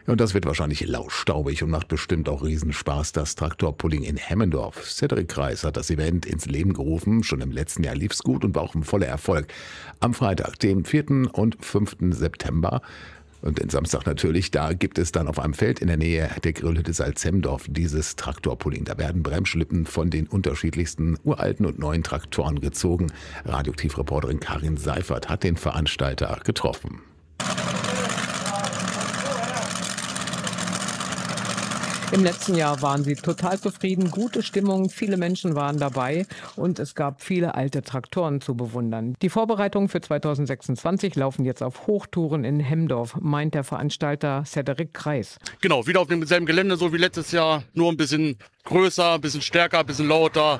Und das wird wahrscheinlich lausstaubig und macht bestimmt auch Riesenspaß. Das Traktorpulling in Hemmendorf. Cedric Kreis hat das Event ins Leben gerufen. Schon im letzten Jahr lief's gut und war auch ein voller Erfolg. Am Freitag, dem 4. und 5. September und den Samstag natürlich, da gibt es dann auf einem Feld in der Nähe der Grillhütte Salzhemdorf dieses Traktorpulling. Da werden Bremsschlippen von den unterschiedlichsten uralten und neuen Traktoren gezogen. Radioaktivreporterin Karin Seifert hat den Veranstalter getroffen. Im letzten Jahr waren sie total zufrieden, gute Stimmung, viele Menschen waren dabei und es gab viele alte Traktoren zu bewundern. Die Vorbereitungen für 2026 laufen jetzt auf Hochtouren in Hemmendorf, meint der Veranstalter Cedric Kreis. Genau, wieder auf demselben Gelände, so wie letztes Jahr, nur ein bisschen größer, ein bisschen stärker, ein bisschen lauter.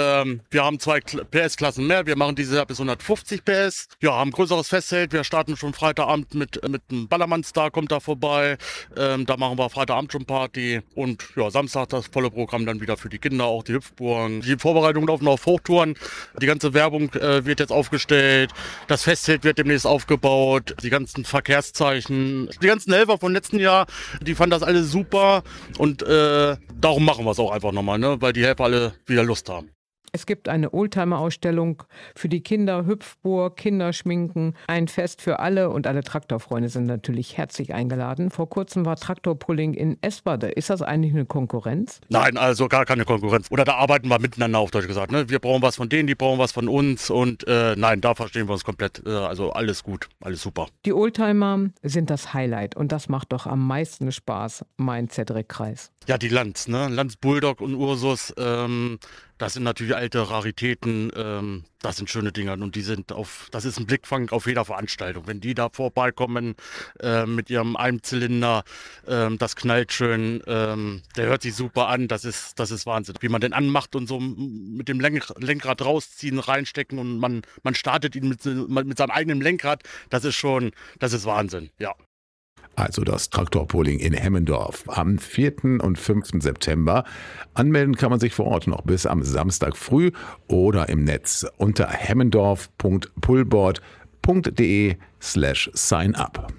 Wir haben 2 PS-Klassen mehr. Wir machen dieses Jahr bis 150 PS. Ja, haben ein größeres Festzelt. Wir starten schon Freitagabend mit einem Ballermann-Star, kommt da vorbei. Da machen wir Freitagabend schon Party. Und ja, Samstag das volle Programm dann wieder für die Kinder, auch die Hüpfburgen. Die Vorbereitungen laufen auf Hochtouren. Die ganze Werbung wird jetzt aufgestellt. Das Festzelt wird demnächst aufgebaut. Die ganzen Verkehrszeichen. Die ganzen Helfer vom letzten Jahr, die fanden das alle super. Und darum machen wir es auch einfach nochmal, ne? Weil die Helfer alle wieder Lust haben. Es gibt eine Oldtimer-Ausstellung für die Kinder, Hüpfburg, Kinderschminken, ein Fest für alle und alle Traktorfreunde sind natürlich herzlich eingeladen. Vor kurzem war Traktorpulling in Esbade. Ist das eigentlich eine Konkurrenz? Nein, also gar keine Konkurrenz. Oder da arbeiten wir miteinander, auf Deutsch gesagt. Ne? Wir brauchen was von denen, die brauchen was von uns und nein, da verstehen wir uns komplett. Also alles gut, alles super. Die Oldtimer sind das Highlight und das macht doch am meisten Spaß, meint Cedric Kreis. Ja, die Lanz, ne? Lanz Bulldog und Ursus, das sind natürlich alte Raritäten, das sind schöne Dinger und das ist ein Blickfang auf jeder Veranstaltung. Wenn die da vorbeikommen mit ihrem Einzylinder, das knallt schön, der hört sich super an, das ist Wahnsinn. Wie man den anmacht und so mit dem Lenkrad rausziehen, reinstecken und man startet ihn mit seinem eigenen Lenkrad, das ist Wahnsinn, ja. Also das Traktorpulling in Hemmendorf am 4. und 5. September. Anmelden kann man sich vor Ort noch bis am Samstag früh oder im Netz unter hemmendorf.pullboard.de/sign up.